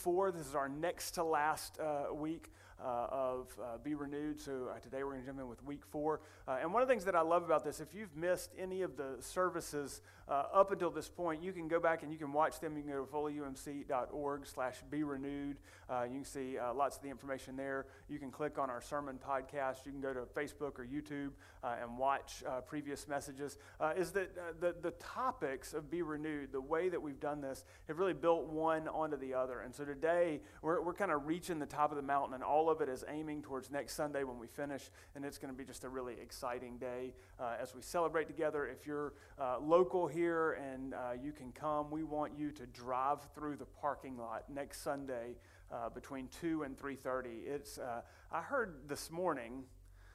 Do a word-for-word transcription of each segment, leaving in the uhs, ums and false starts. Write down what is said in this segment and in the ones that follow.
four. This is our next to last uh, week uh, of uh, Be Renewed. So uh, today we're going to jump in with week four. Uh, and one of the things that I love about this, if you've missed any of the services uh, up until this point, you can go back and you can watch them. You can go to foley u m c dot org slash be renewed. Uh, you can see uh, lots of the information there. You can click on our sermon podcast. You can go to Facebook or YouTube uh, and watch uh, previous messages. Uh, is that uh, the, the topics of Be Renewed, the way that we've done this, have really built one onto the other. And so today, we're, we're kind of reaching the top of the mountain, and all of it is aiming towards next Sunday when we finish, and it's going to be just a really exciting day uh, as we celebrate together. If you're uh, local here and uh, you can come, we want you to drive through the parking lot next Sunday uh, between two and three thirty. It's, uh, I heard this morning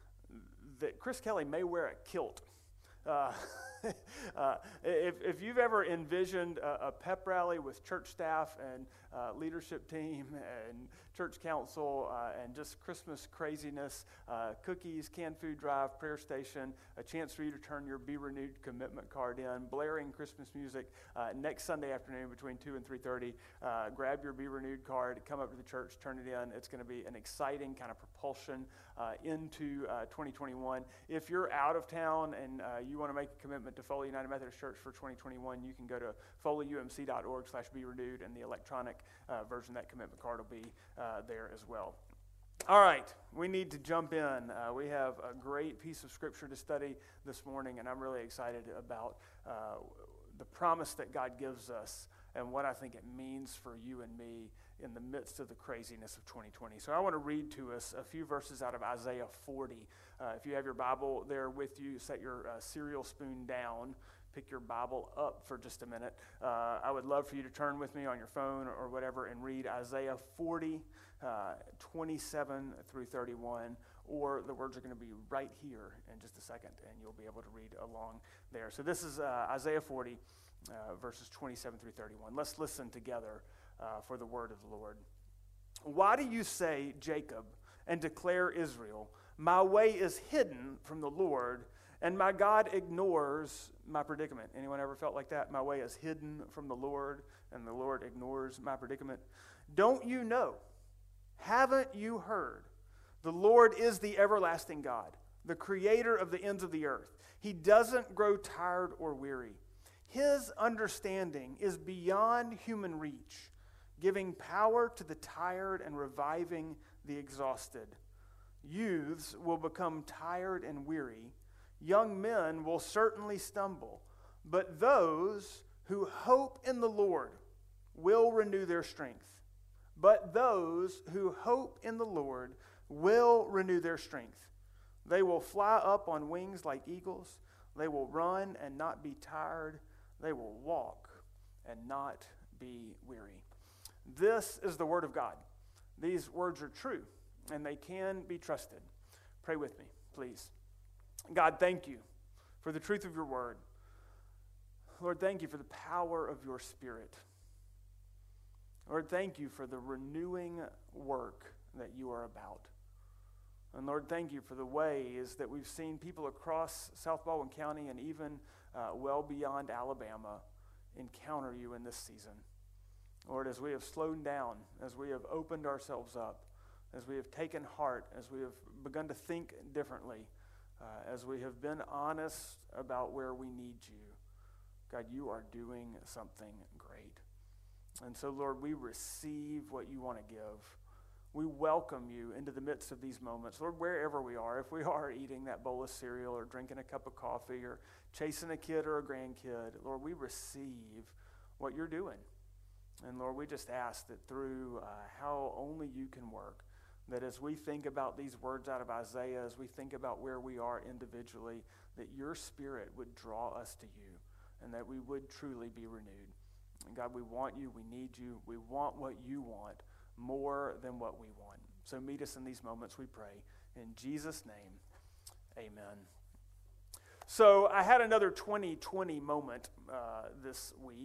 that Chris Kelly may wear a kilt. Uh, uh, if, if you've ever envisioned a, a pep rally with church staff and uh, leadership team and church council uh, and just Christmas craziness, uh, cookies, canned food drive, prayer station, a chance for you to turn your Be Renewed commitment card in, blaring Christmas music uh, next Sunday afternoon between two and three thirty, uh, grab your Be Renewed card, come up to the church, turn it in. It's going to be an exciting kind of propulsion uh, into uh, twenty twenty-one. If you're out of town and uh, you want to make a commitment to Foley United Methodist Church for twenty twenty-one, you can go to foley u m c dot org slash be renewed, and the electronic uh, version of that commitment card will be uh, there as well. All right, we need to jump in. Uh, we have a great piece of scripture to study this morning, and I'm really excited about uh, the promise that God gives us and what I think it means for you and me in the midst of the craziness of twenty twenty. So I want to read to us a few verses out of Isaiah forty. Uh, if you have your Bible there with you, set your uh, cereal spoon down, pick your Bible up for just a minute. Uh, I would love for you to turn with me on your phone or whatever and read Isaiah forty, uh, twenty-seven through thirty-one, or the words are going to be right here in just a second, and you'll be able to read along there. So this is uh, Isaiah forty, uh, verses twenty-seven through thirty-one. Let's listen together uh, for the word of the Lord. Why do you say, Jacob, and declare Israel, my way is hidden from the Lord, and my God ignores my predicament? Anyone ever felt like that? My way is hidden from the Lord, and the Lord ignores my predicament. Don't you know? Haven't you heard? The Lord is the everlasting God, the creator of the ends of the earth. He doesn't grow tired or weary. His understanding is beyond human reach, giving power to the tired and reviving the exhausted. Youths will become tired and weary. Young men will certainly stumble, but those who hope in the Lord will renew their strength. But those who hope in the Lord will renew their strength. They will fly up on wings like eagles. They will run and not be tired. They will walk and not be weary. This is the word of God. These words are true, and they can be trusted. Pray with me, please. God, thank you for the truth of your word. Lord, thank you for the power of your Spirit. Lord, thank you for the renewing work that you are about. And Lord, thank you for the ways that we've seen people across South Baldwin County and even uh, well beyond Alabama encounter you in this season. Lord, as we have slowed down, as we have opened ourselves up, as we have taken heart, as we have begun to think differently, uh, as we have been honest about where we need you, God, you are doing something great. And so, Lord, we receive what you want to give. We welcome you into the midst of these moments. Lord, wherever we are, if we are eating that bowl of cereal or drinking a cup of coffee or chasing a kid or a grandkid, Lord, we receive what you're doing. And Lord, we just ask that through uh, how only you can work, that as we think about these words out of Isaiah, as we think about where we are individually, that your Spirit would draw us to you and that we would truly be renewed. And God, we want you, we need you, we want what you want more than what we want. So meet us in these moments, we pray. In Jesus' name, amen. So I had another twenty twenty moment uh, this week.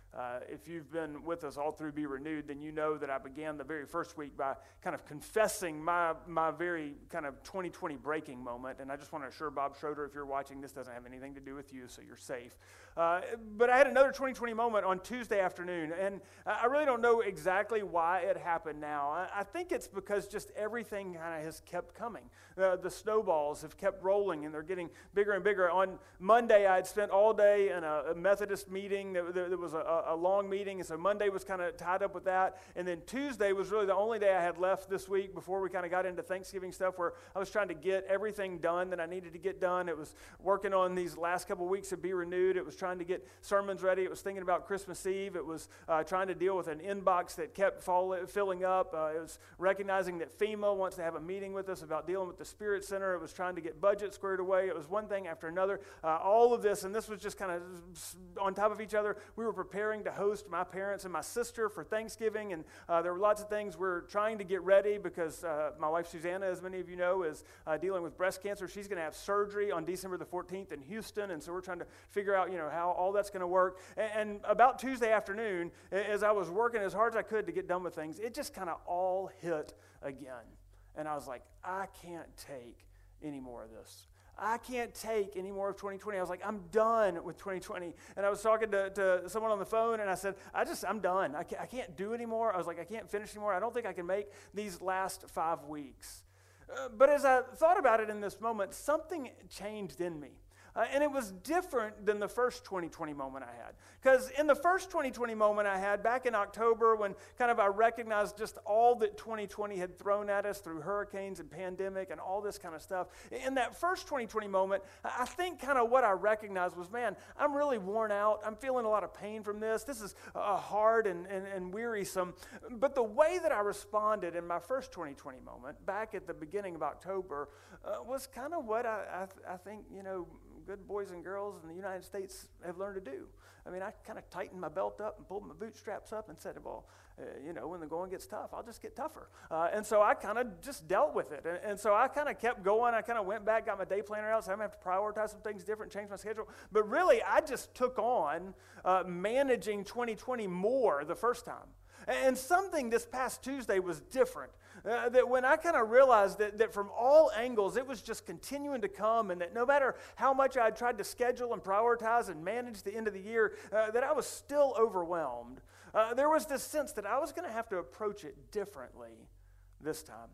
Uh, if you've been with us all through Be Renewed, then you know that I began the very first week by kind of confessing my my very kind of twenty twenty breaking moment. And I just want to assure Bob Schroeder, if you're watching, this doesn't have anything to do with you, so you're safe. Uh, but I had another twenty twenty moment on Tuesday afternoon, and I really don't know exactly why it happened now. I, I think it's because just everything kind of has kept coming. Uh, the snowballs have kept rolling, and they're getting bigger and bigger. On Monday, I had spent all day in a, a Methodist meeting. There, there, there was a, a long meeting, and so Monday was kind of tied up with that. And then Tuesday was really the only day I had left this week before we kind of got into Thanksgiving stuff, where I was trying to get everything done that I needed to get done. It was working on these last couple of weeks of Be Renewed. It was trying to get sermons ready. It was thinking about Christmas Eve. It was uh, trying to deal with an inbox that kept fall, filling up. Uh, it was recognizing that FEMA wants to have a meeting with us about dealing with the Spirit Center. It was trying to get budget squared away. It was one thing after another. Uh, all of this, and this was just kind of on top of each other. We were preparing to host my parents and my sister for Thanksgiving, and uh, there were lots of things we're trying to get ready because uh, my wife Susanna, as many of you know, is uh, dealing with breast cancer. She's going to have surgery on December the fourteenth in Houston, and so we're trying to figure out, you know, how all that's going to work. And, and about Tuesday afternoon, as I was working as hard as I could to get done with things, it just kind of all hit again. And I was like, I can't take any more of this. I can't take any more of twenty twenty. I was like, I'm done with twenty twenty. And I was talking to, to someone on the phone, and I said, I just, I'm done. I can't, I can't do anymore. I was like, I can't finish anymore. I don't think I can make these last five weeks. Uh, but as I thought about it in this moment, something changed in me. Uh, and it was different than the first twenty twenty moment I had. Because in the first twenty twenty moment I had back in October, when kind of I recognized just all that twenty twenty had thrown at us through hurricanes and pandemic and all this kind of stuff. In that first twenty twenty moment, I think kind of what I recognized was, man, I'm really worn out. I'm feeling a lot of pain from this. This is uh, hard and, and, and wearisome. But the way that I responded in my first twenty twenty moment, back at the beginning of October, uh, was kind of what I, I, I think, you know, good boys and girls in the United States have learned to do. I mean, I kind of tightened my belt up and pulled my bootstraps up and said, well, uh, you know, when the going gets tough, I'll just get tougher. Uh, and so I kind of just dealt with it. And, and so I kind of kept going. I kind of went back, got my day planner out, so I'm going to have to prioritize some things different, change my schedule. But really, I just took on uh, managing twenty twenty more the first time. And something this past Tuesday was different. Uh, that when I kind of realized that, that from all angles, it was just continuing to come, and that no matter how much I tried to schedule and prioritize and manage the end of the year, uh, that I was still overwhelmed. Uh, there was this sense that I was going to have to approach it differently this time.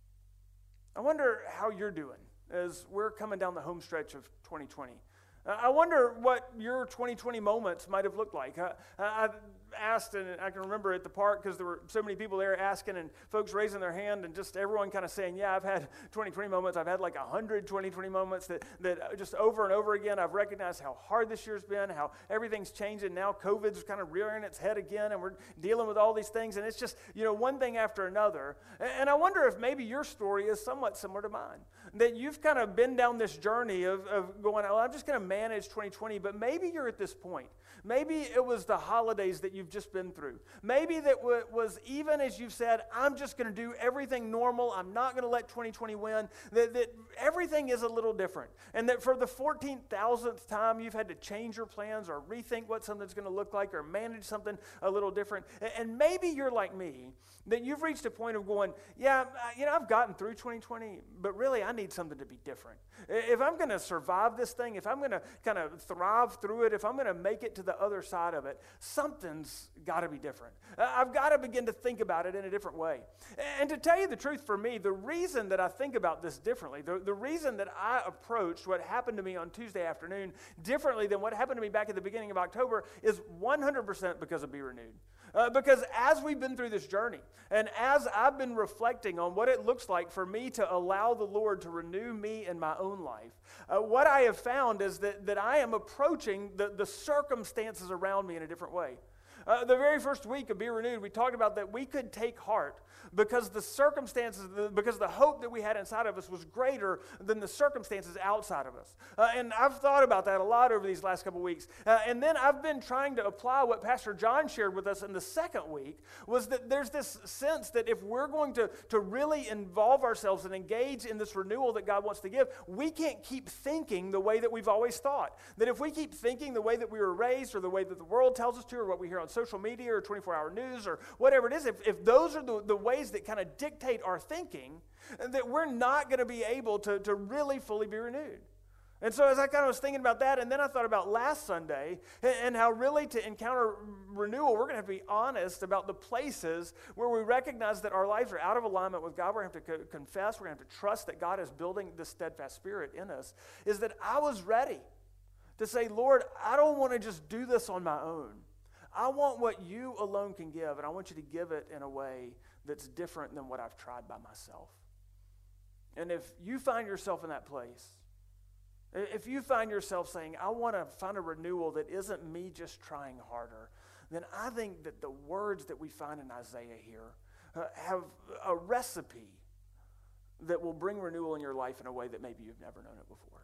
I wonder how you're doing as we're coming down the home stretch of twenty twenty. Uh, I wonder what your twenty twenty moments might have looked like. I, I asked, and I can remember at the park because there were so many people there asking and folks raising their hand and just everyone kind of saying, yeah, I've had twenty twenty moments. I've had like one hundred twenty twenty moments that, that just over and over again I've recognized how hard this year's been, how everything's changing. Now COVID's kind of rearing its head again, and we're dealing with all these things, and it's just, you know, one thing after another. And I wonder if maybe your story is somewhat similar to mine, that you've kind of been down this journey of, of going, well, I'm just going to manage twenty twenty, but maybe you're at this point. Maybe it was the holidays that you've just been through. Maybe that w- was even as you've said, I'm just going to do everything normal. I'm not going to let twenty twenty win. That, that everything is a little different. And that for the fourteen thousandth time, you've had to change your plans or rethink what something's going to look like or manage something a little different. And maybe you're like me, that you've reached a point of going, yeah, you know, I've gotten through twenty twenty, but really I need something to be different. If I'm going to survive this thing, if I'm going to kind of thrive through it, if I'm going to make it to the other side of it, something's got to be different. I've got to begin to think about it in a different way. And to tell you the truth, for me, the reason that I think about this differently, the, the reason that I approached what happened to me on Tuesday afternoon differently than what happened to me back at the beginning of October is one hundred percent because of Be Renewed. Uh, because as we've been through this journey, and as I've been reflecting on what it looks like for me to allow the Lord to renew me in my own life, uh, what I have found is that, that I am approaching the, the circumstances around me in a different way. Uh, the very first week of Be Renewed, we talked about that we could take heart because the circumstances, because the hope that we had inside of us was greater than the circumstances outside of us. Uh, and I've thought about that a lot over these last couple weeks. Uh, and then I've been trying to apply what Pastor John shared with us in the second week, was that there's this sense that if we're going to, to really involve ourselves and engage in this renewal that God wants to give, we can't keep thinking the way that we've always thought. That if we keep thinking the way that we were raised or the way that the world tells us to or what we hear on social media or twenty-four hour news or whatever it is, if, if those are the, the ways that kind of dictate our thinking, that we're not going to be able to, to really fully be renewed. And so as I kind of was thinking about that, and then I thought about last Sunday and, and how really to encounter renewal, we're going to have to be honest about the places where we recognize that our lives are out of alignment with God. We're going to have to co- confess, we're going to have to trust that God is building this steadfast spirit in us, is that I was ready to say, Lord, I don't want to just do this on my own. I want what you alone can give, and I want you to give it in a way that's different than what I've tried by myself. And if you find yourself in that place, if you find yourself saying, I want to find a renewal that isn't me just trying harder, then I think that the words that we find in Isaiah here uh, have a recipe that will bring renewal in your life in a way that maybe you've never known it before.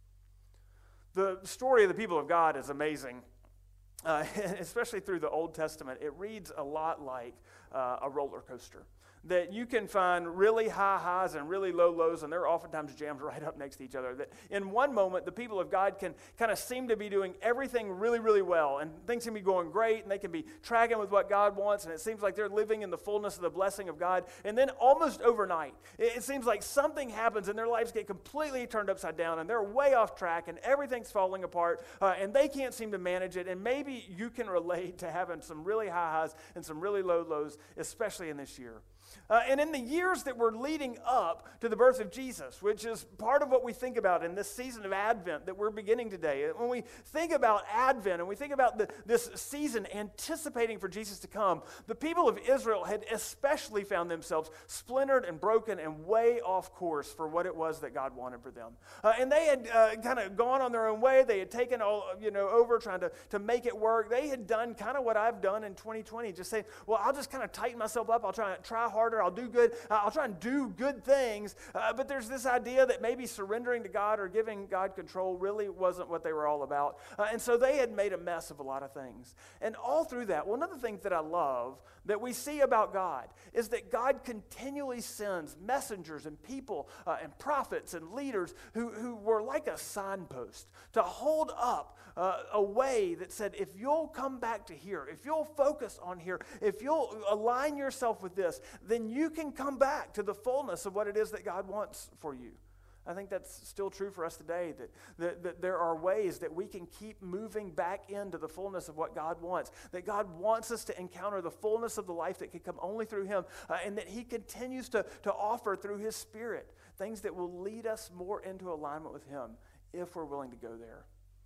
The story of the people of God is amazing, uh, especially through the Old Testament. It reads a lot like uh, a roller coaster. That you can find really high highs and really low lows, and they're oftentimes jammed right up next to each other. That in one moment, the people of God can kind of seem to be doing everything really, really well, and things can be going great, and they can be tracking with what God wants, and it seems like they're living in the fullness of the blessing of God. And then almost overnight, it, it seems like something happens, and their lives get completely turned upside down, and they're way off track, and everything's falling apart, uh, and they can't seem to manage it. And maybe you can relate to having some really high highs and some really low lows, especially in this year. Uh, and in the years that were leading up to the birth of Jesus, which is part of what we think about in this season of Advent that we're beginning today. When we think about Advent and we think about the, this season anticipating for Jesus to come, the people of Israel had especially found themselves splintered and broken and way off course for what it was that God wanted for them. Uh, and they had uh, kind of gone on their own way. They had taken all, you know, over trying to, to make it work. They had done kind of what I've done in twenty twenty, just saying, well, I'll just kind of tighten myself up. I'll try, try harder. I'll do good. Uh, I'll try and do good things. Uh, but there's this idea that maybe surrendering to God or giving God control really wasn't what they were all about. Uh, and so they had made a mess of a lot of things. And all through that, one of the things that I love that we see about God is that God continually sends messengers and people uh, and prophets and leaders who, who were like a signpost to hold up uh, a way that said, if you'll come back to here, if you'll focus on here, if you'll align yourself with this, then you can come back to the fullness of what it is that God wants for you. I think that's still true for us today, that, that, that there are ways that we can keep moving back into the fullness of what God wants, that God wants us to encounter the fullness of the life that can come only through Him, uh, and that He continues to, to offer through His Spirit things that will lead us more into alignment with Him if we're willing to go there.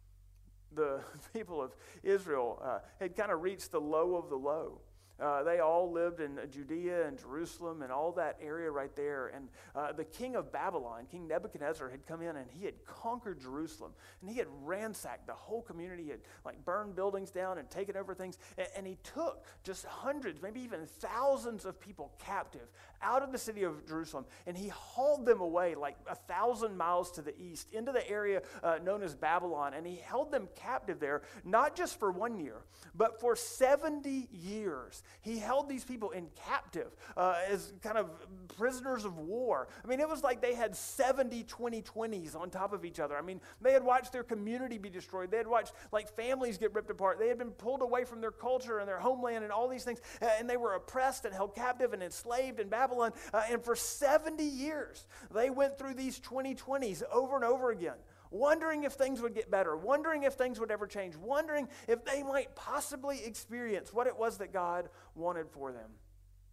The people of Israel uh, had kind of reached the low of the low. Uh, they all lived in Judea and Jerusalem and all that area right there. And uh, the king of Babylon, King Nebuchadnezzar, had come in and he had conquered Jerusalem. And he had ransacked the whole community. He had like burned buildings down and taken over things. And, and he took just hundreds, maybe even thousands of people captive out of the city of Jerusalem. And he hauled them away like a thousand miles to the east into the area uh, known as Babylon. And he held them captive there, not just for one year, but for seventy years. He held these people in captive uh, as kind of prisoners of war. I mean, it was like they had seventy twenty twenties on top of each other. I mean, they had watched their community be destroyed. They had watched like families get ripped apart. They had been pulled away from their culture and their homeland and all these things. Uh, and they were oppressed and held captive and enslaved in Babylon. Uh, and for seventy years, they went through these twenty twenties over and over again, wondering if things would get better, wondering if things would ever change, wondering if they might possibly experience what it was that God wanted for them.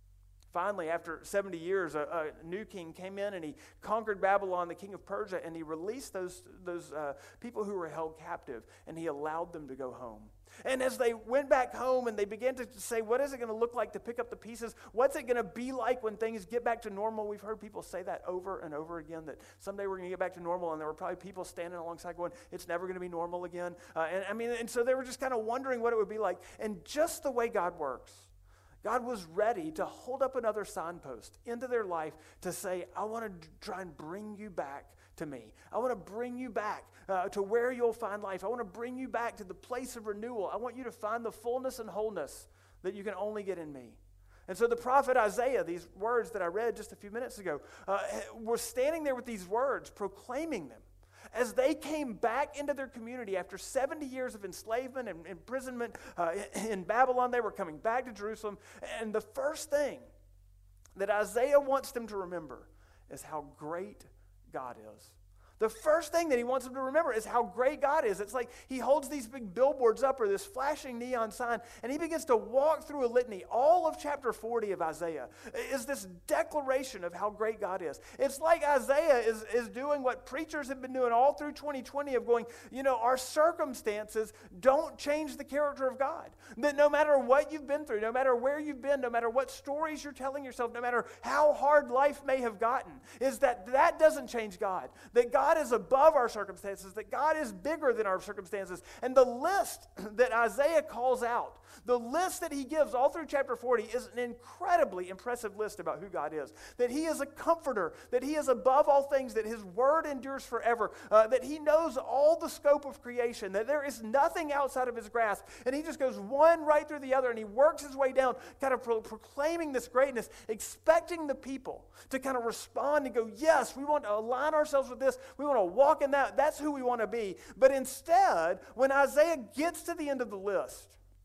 Finally, after seventy years, a, a new king came in and he conquered Babylon, the king of Persia, and he released those, those uh, people who were held captive, and he allowed them to go home. And as they went back home and they began to say, what is it going to look like to pick up the pieces? What's it going to be like when things get back to normal? We've heard people say that over and over again, that someday we're going to get back to normal, and there were probably people standing alongside going, it's never going to be normal again. Uh, and I mean, and so they were just kind of wondering what it would be like. And just the way God works, God was ready to hold up another signpost into their life to say, I want to try and bring you back to me. I want to bring you back uh, to where you'll find life. I want to bring you back to the place of renewal. I want you to find the fullness and wholeness that you can only get in me. And so the prophet Isaiah, these words that I read just a few minutes ago, uh, were standing there with these words, proclaiming them. As they came back into their community after seventy years of enslavement and imprisonment uh, in Babylon, they were coming back to Jerusalem. And the first thing that Isaiah wants them to remember is how great God is. The first thing that he wants them to remember is how great God is. It's like he holds these big billboards up or this flashing neon sign, and he begins to walk through a litany. All of chapter forty of Isaiah is this declaration of how great God is. It's like Isaiah is, is doing what preachers have been doing all through twenty twenty of going, you know, our circumstances don't change the character of God. That no matter what you've been through, no matter where you've been, no matter what stories you're telling yourself, no matter how hard life may have gotten, is that that doesn't change God. That God God is above our circumstances, that God is bigger than our circumstances. And the list that Isaiah calls out, the list that he gives all through chapter forty is an incredibly impressive list about who God is. That he is a comforter, that he is above all things, that his word endures forever, uh, that he knows all the scope of creation, that there is nothing outside of his grasp. And he just goes one right through the other, and he works his way down, kind of pro- proclaiming this greatness, expecting the people to kind of respond and go, yes, we want to align ourselves with this. We want to walk in that. That's who we want to be. But instead, when Isaiah gets to the end of the list,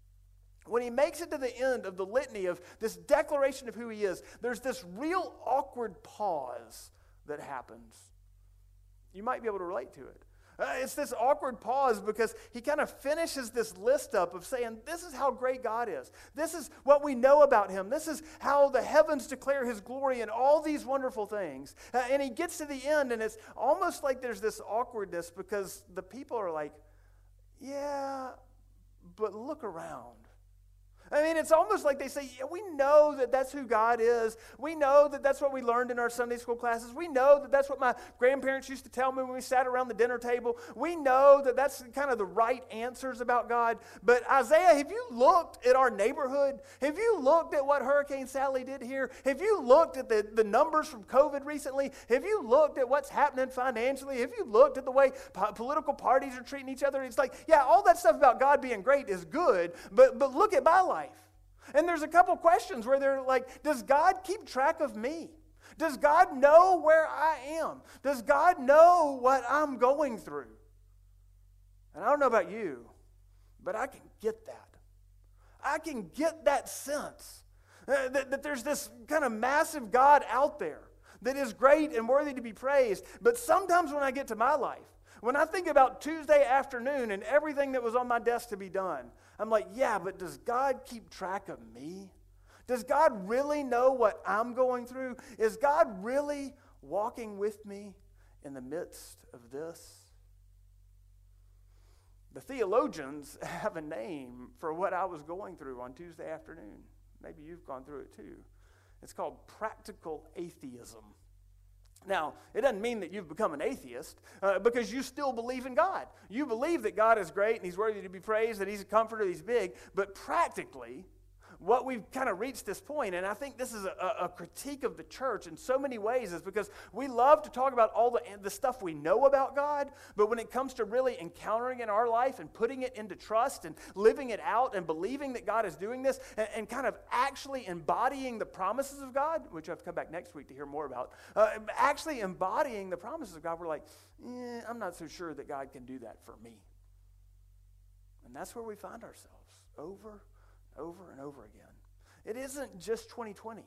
when he makes it to the end of the litany of this declaration of who he is, there's this real awkward pause that happens. You might be able to relate to it. Uh, it's this awkward pause because he kind of finishes this list up of saying, this is how great God is. This is what we know about him. This is how the heavens declare his glory and all these wonderful things. Uh, and he gets to the end, and it's almost like there's this awkwardness because the people are like, yeah, but look around. I mean, it's almost like they say, yeah, we know that that's who God is. We know that that's what we learned in our Sunday school classes. We know that that's what my grandparents used to tell me when we sat around the dinner table. We know that that's kind of the right answers about God. But Isaiah, have you looked at our neighborhood? Have you looked at what Hurricane Sally did here? Have you looked at the, the numbers from COVID recently? Have you looked at what's happening financially? Have you looked at the way po- political parties are treating each other? It's like, yeah, all that stuff about God being great is good, but, but look at my life. And there's a couple questions where they're like, does God keep track of me? Does God know where I am? Does God know what I'm going through? And I don't know about you, but I can get that. I can get that sense uh, that, that there's this kind of massive God out there that is great and worthy to be praised. But sometimes when I get to my life, when I think about Tuesday afternoon and everything that was on my desk to be done, I'm like, yeah, but does God keep track of me? Does God really know what I'm going through? Is God really walking with me in the midst of this? The theologians have a name for what I was going through on Tuesday afternoon. Maybe you've gone through it too. It's called practical atheism. Now, it doesn't mean that you've become an atheist uh, because you still believe in God. You believe that God is great and he's worthy to be praised, that he's a comforter, he's big. But practically, what we've kind of reached this point, and I think this is a, a critique of the church in so many ways, is because we love to talk about all the, the stuff we know about God, but when it comes to really encountering in our life and putting it into trust and living it out and believing that God is doing this and, and kind of actually embodying the promises of God, which I've come back next week to hear more about, uh, actually embodying the promises of God, we're like, eh, I'm not so sure that God can do that for me. And that's where we find ourselves over over and over again. It isn't just twenty twenty.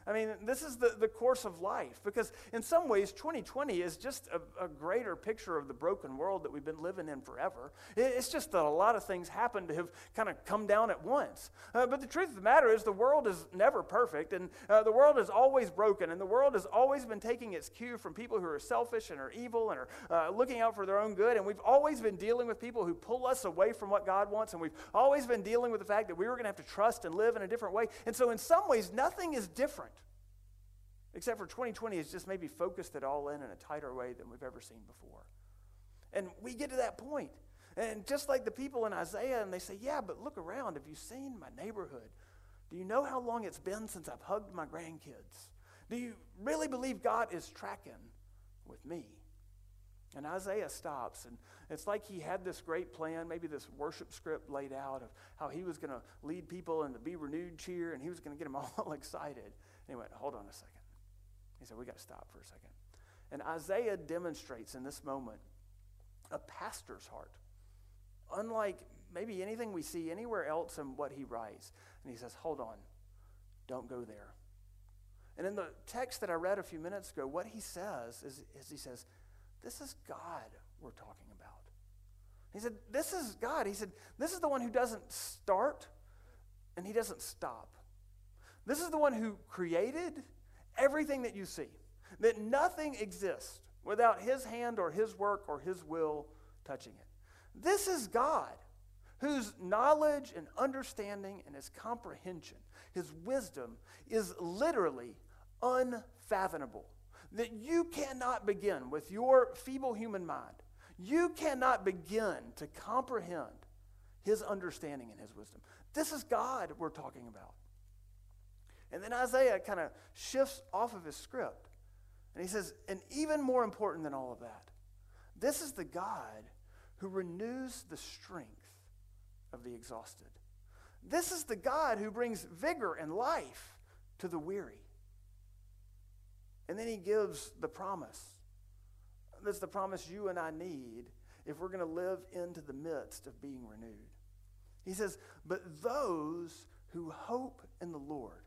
I mean, this is the, the course of life, because in some ways, twenty twenty is just a, a greater picture of the broken world that we've been living in forever. It, it's just that a lot of things happen to have kind of come down at once. Uh, but the truth of the matter is the world is never perfect, and uh, the world is always broken, and the world has always been taking its cue from people who are selfish and are evil and are uh, looking out for their own good, and we've always been dealing with people who pull us away from what God wants, and we've always been dealing with the fact that we were going to have to trust and live in a different way. And so in some ways, nothing is different, except for twenty twenty has just maybe focused it all in in a tighter way than we've ever seen before. And we get to that point. And just like the people in Isaiah, and they say, yeah, but look around. Have you seen my neighborhood? Do you know how long it's been since I've hugged my grandkids? Do you really believe God is tracking with me? And Isaiah stops, and it's like he had this great plan, maybe this worship script laid out of how he was going to lead people in the Be Renewed cheer, and he was going to get them all excited. And he went, hold on a second. He said, we got to stop for a second. And Isaiah demonstrates in this moment a pastor's heart, unlike maybe anything we see anywhere else in what he writes. And he says, hold on, don't go there. And in the text that I read a few minutes ago, what he says is, is he says, this is God we're talking about. He said, this is God. He said, this is the one who doesn't start and he doesn't stop. This is the one who created everything that you see, that nothing exists without his hand or his work or his will touching it. This is God, whose knowledge and understanding and his comprehension, his wisdom, is literally unfathomable. That you cannot begin with your feeble human mind. You cannot begin to comprehend his understanding and his wisdom. This is God we're talking about. And then Isaiah kind of shifts off of his script. And he says, and even more important than all of that, this is the God who renews the strength of the exhausted. This is the God who brings vigor and life to the weary. And then he gives the promise. That's the promise you and I need if we're going to live into the midst of being renewed. He says, but those who hope in the Lord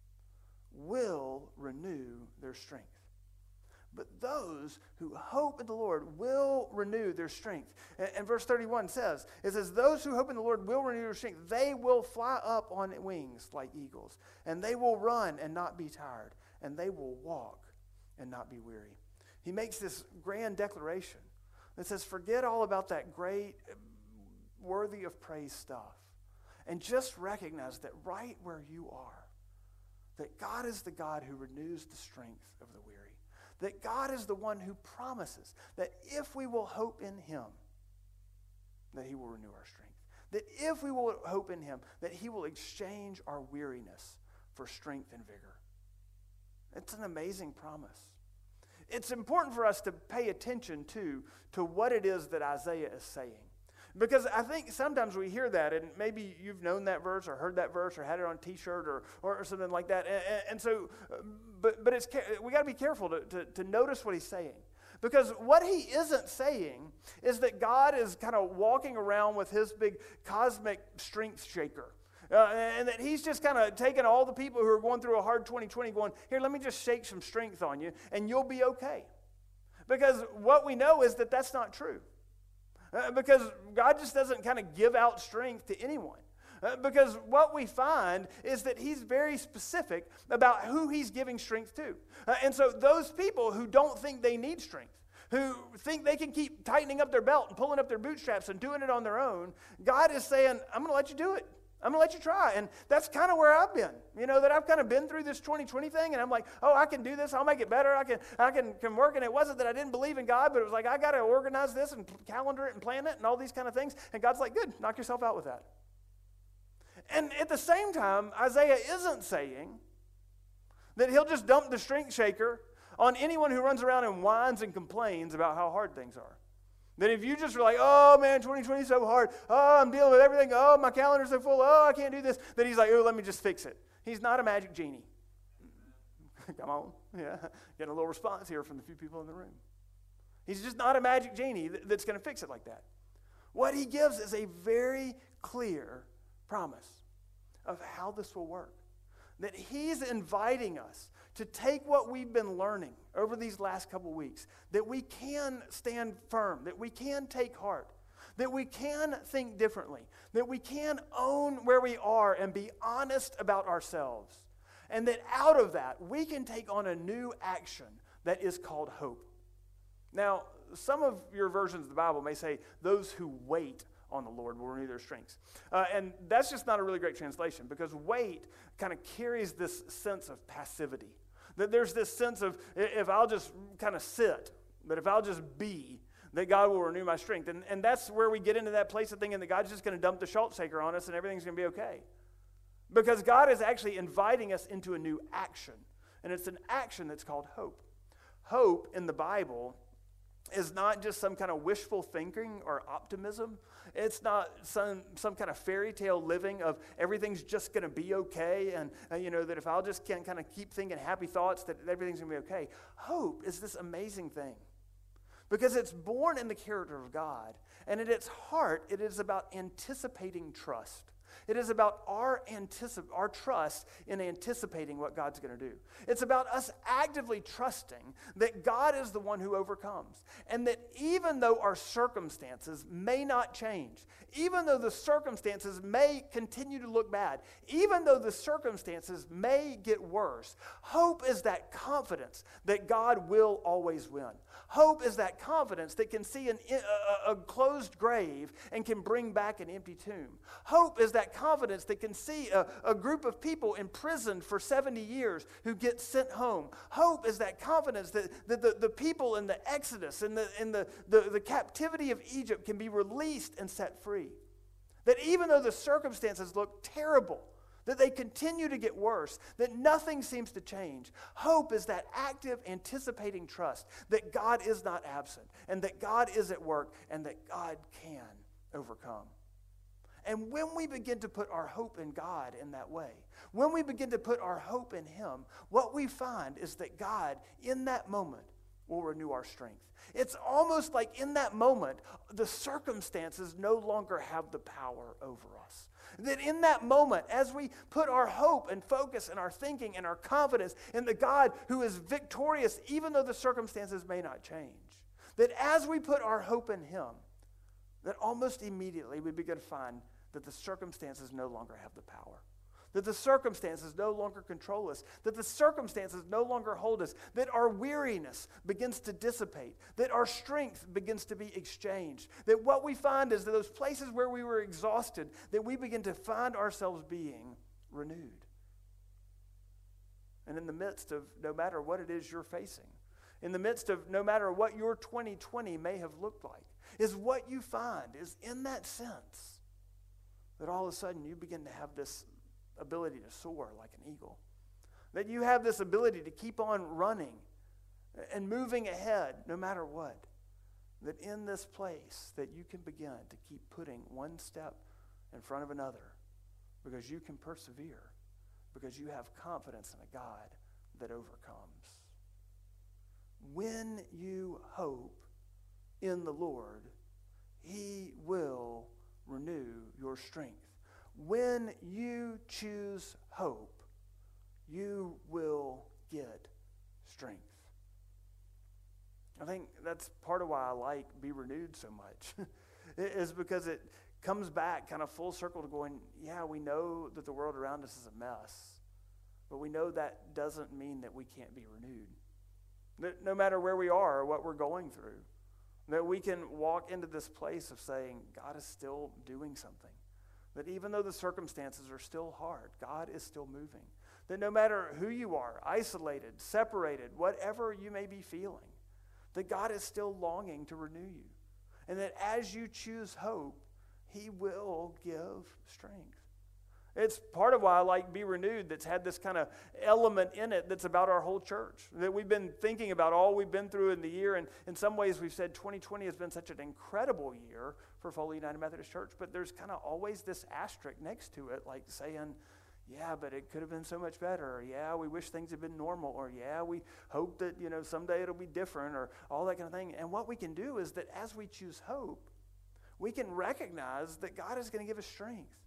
will renew their strength. But those who hope in the Lord will renew their strength. And, and verse thirty-one says, it says, those who hope in the Lord will renew their strength. They will fly up on wings like eagles, and they will run and not be tired, and they will walk and not be weary. He makes this grand declaration that says, forget all about that great, worthy of praise stuff, and just recognize that right where you are, that God is the God who renews the strength of the weary. That God is the one who promises that if we will hope in him, that he will renew our strength. That if we will hope in him, that he will exchange our weariness for strength and vigor. It's an amazing promise. It's important for us to pay attention to, to what it is that Isaiah is saying. Because I think sometimes we hear that, and maybe you've known that verse or heard that verse or had it on a T-shirt or, or something like that. And, and so, but but it's we got to be careful to, to, to notice what he's saying. Because what he isn't saying is that God is kind of walking around with his big cosmic strength shaker. Uh, and that he's just kind of taking all the people who are going through a hard twenty twenty going, here, let me just shake some strength on you, and you'll be okay. Because what we know is that that's not true. Uh, because God just doesn't kind of give out strength to anyone. Uh, because what we find is that he's very specific about who he's giving strength to. Uh, and so those people who don't think they need strength, who think they can keep tightening up their belt and pulling up their bootstraps and doing it on their own, God is saying, I'm going to let you do it. I'm going to let you try. And that's kind of where I've been. You know, that I've kind of been through this twenty twenty thing, and I'm like, oh, I can do this. I'll make it better. I can I can, can work. And it wasn't that I didn't believe in God, but it was like, I got to organize this and calendar it and plan it and all these kind of things. And God's like, good, knock yourself out with that. And at the same time, Isaiah isn't saying that he'll just dump the strength shaker on anyone who runs around and whines and complains about how hard things are. That if you just were like, oh man, twenty twenty is so hard. Oh, I'm dealing with everything. Oh, my calendar's so full. Oh, I can't do this. That he's like, oh, let me just fix it. He's not a magic genie. Come on. Yeah. Getting a little response here from the few people in the room. He's just not a magic genie that's going to fix it like that. What he gives is a very clear promise of how this will work. that he's inviting us to take what we've been learning over these last couple weeks, that we can stand firm, that we can take heart, that we can think differently, that we can own where we are and be honest about ourselves, and that out of that, we can take on a new action that is called hope. Now, some of your versions of the Bible may say, those who wait on the Lord will renew their strength. Uh, and that's just not a really great translation, because wait kind of carries this sense of passivity. That there's this sense of, if I'll just kind of sit, that if I'll just be, that God will renew my strength. And, and that's where we get into that place of thinking that God's just going to dump the salt shaker on us and everything's going to be okay. Because God is actually inviting us into a new action. And it's an action that's called hope. Hope in the Bible is not just some kind of wishful thinking or optimism. It's not some, some kind of fairy tale living of everything's just going to be okay, and, and you know that if I'll just can kind of keep thinking happy thoughts that everything's going to be okay. Hope is this amazing thing because it's born in the character of God, and at its heart, it is about anticipating trust. It is about our anticip- our trust in anticipating what God's going to do. It's about us actively trusting that God is the one who overcomes. And that even though our circumstances may not change, even though the circumstances may continue to look bad, even though the circumstances may get worse, hope is that confidence that God will always win. Hope is that confidence that can see an, a, a closed grave and can bring back an empty tomb. Hope is that confidence that can see a, a group of people imprisoned for seventy years who get sent home. Hope is that confidence that, that the, the people in the Exodus and the, in the, the, the captivity of Egypt can be released and set free. That even though the circumstances look terrible, that they continue to get worse, that nothing seems to change. Hope is that active, anticipating trust that God is not absent, and that God is at work, and that God can overcome. And when we begin to put our hope in God in that way, when we begin to put our hope in Him, what we find is that God, in that moment, will renew our strength. It's almost like in that moment, the circumstances no longer have the power over us. That in that moment, as we put our hope and focus and our thinking and our confidence in the God who is victorious, even though the circumstances may not change, that as we put our hope in Him, that almost immediately we begin to find that the circumstances no longer have the power. That the circumstances no longer control us. That the circumstances no longer hold us. That our weariness begins to dissipate. That our strength begins to be exchanged. That what we find is that those places where we were exhausted, that we begin to find ourselves being renewed. And in the midst of no matter what it is you're facing, in the midst of no matter what your twenty twenty may have looked like, is what you find is in that sense that all of a sudden you begin to have this ability to soar like an eagle. That you have this ability to keep on running and moving ahead no matter what. That in this place that you can begin to keep putting one step in front of another because you can persevere, because you have confidence in a God that overcomes. When you hope in the Lord, He will renew your strength. When you choose hope, you will get strength. I think that's part of why I like Be Renewed so much, is because it comes back kind of full circle to going, yeah, we know that the world around us is a mess, but we know that doesn't mean that we can't be renewed. That no matter where we are or what we're going through, that we can walk into this place of saying, God is still doing something. That even though the circumstances are still hard, God is still moving. That no matter who you are, isolated, separated, whatever you may be feeling, that God is still longing to renew you. And that as you choose hope, He will give strength. It's part of why I like Be Renewed that's had this kind of element in it that's about our whole church. That we've been thinking about all we've been through in the year, and in some ways we've said twenty twenty has been such an incredible year for Foley United Methodist Church, but there's kind of always this asterisk next to it, like saying, yeah, but it could have been so much better, or yeah, we wish things had been normal, or yeah, we hope that, you know, someday it'll be different, or all that kind of thing. And what we can do is that as we choose hope, we can recognize that God is going to give us strength.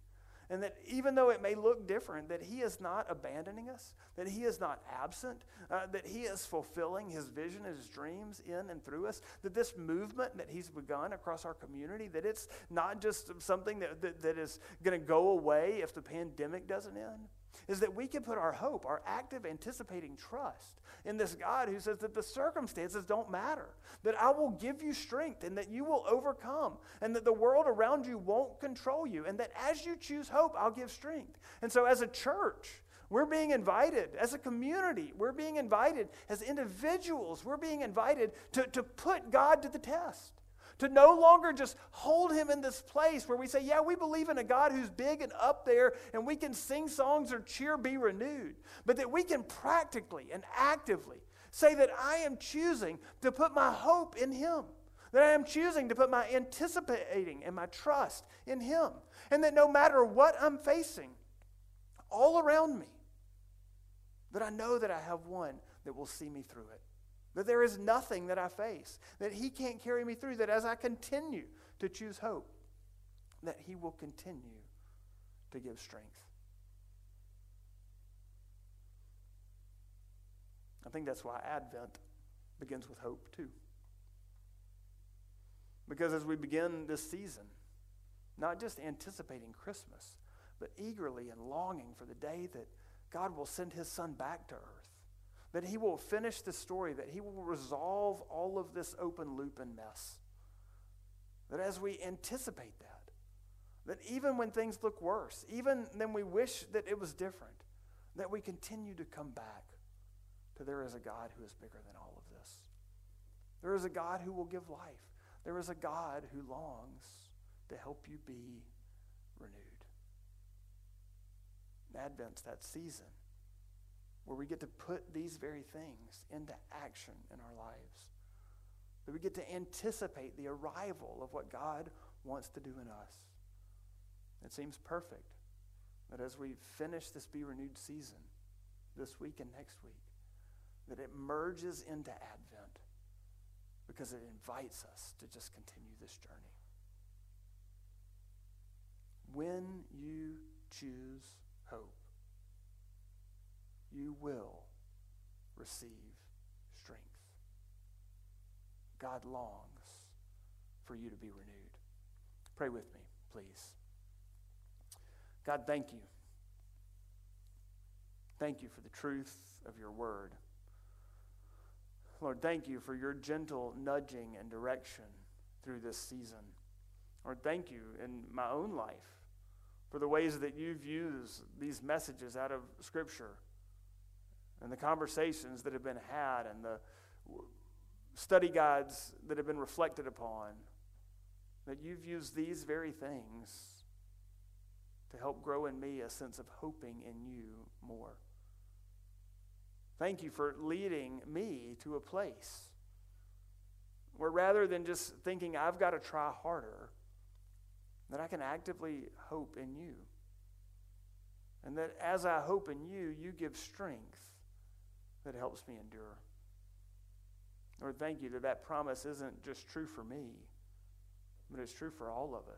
And that even though it may look different, that he is not abandoning us, that he is not absent, uh, that he is fulfilling his vision and his dreams in and through us, that this movement that he's begun across our community, that it's not just something that, that, that is going to go away if the pandemic doesn't end, is that we can put our hope, our active anticipating trust in this God who says that the circumstances don't matter, that I will give you strength and that you will overcome and that the world around you won't control you and that as you choose hope, I'll give strength. And so as a church, we're being invited, as a community, we're being invited, as individuals, we're being invited to, to put God to the test. To no longer just hold him in this place where we say, yeah, we believe in a God who's big and up there and we can sing songs or cheer be renewed. But that we can practically and actively say that I am choosing to put my hope in him. That I am choosing to put my anticipating and my trust in him. And that no matter what I'm facing all around me, that I know that I have one that will see me through it. That there is nothing that I face that he can't carry me through, that as I continue to choose hope, that he will continue to give strength. I think that's why Advent begins with hope too. Because as we begin this season, not just anticipating Christmas, but eagerly and longing for the day that God will send his son back to earth. That he will finish the story, that he will resolve all of this open loop and mess. That as we anticipate that, that even when things look worse, even when we wish that it was different, that we continue to come back to there is a God who is bigger than all of this. There is a God who will give life. There is a God who longs to help you be renewed. Advent's that season where we get to put these very things into action in our lives. That we get to anticipate the arrival of what God wants to do in us. It seems perfect that as we finish this Be Renewed season, this week and next week, that it merges into Advent because it invites us to just continue this journey. When you choose hope, you will receive strength. God longs for you to be renewed. Pray with me, please. God, thank you. Thank you for the truth of your word. Lord, thank you for your gentle nudging and direction through this season. Lord, thank you in my own life for the ways that you've used these messages out of Scripture and the conversations that have been had and the study guides that have been reflected upon, that you've used these very things to help grow in me a sense of hoping in you more. Thank you for leading me to a place where rather than just thinking I've got to try harder, that I can actively hope in you. And that as I hope in you, you give strength that helps me endure. Lord, thank you that that promise isn't just true for me, but it's true for all of us.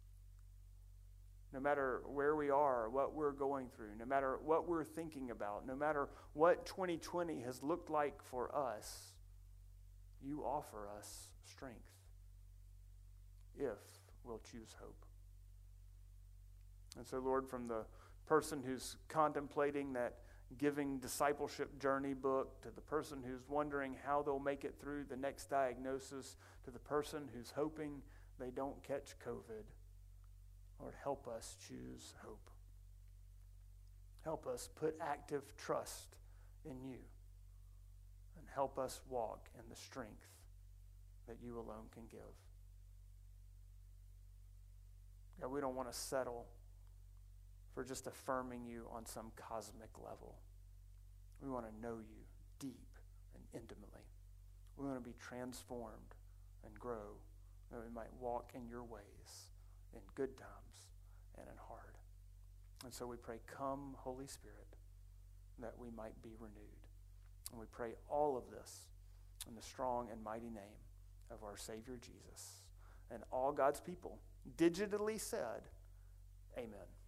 No matter where we are, what we're going through, no matter what we're thinking about, no matter what twenty twenty has looked like for us, you offer us strength if we'll choose hope. And so, Lord, from the person who's contemplating that Giving Discipleship Journey book, to the person who's wondering how they'll make it through the next diagnosis, to the person who's hoping they don't catch COVID, Lord, help us choose hope. Help us put active trust in you, and help us walk in the strength that you alone can give. God, we don't want to settle for just affirming you on some cosmic level. We want to know you deep and intimately. We want to be transformed and grow, that we might walk in your ways in good times and in hard. And so we pray, come, Holy Spirit, that we might be renewed. And we pray all of this in the strong and mighty name of our Savior Jesus. And all God's people digitally said, amen.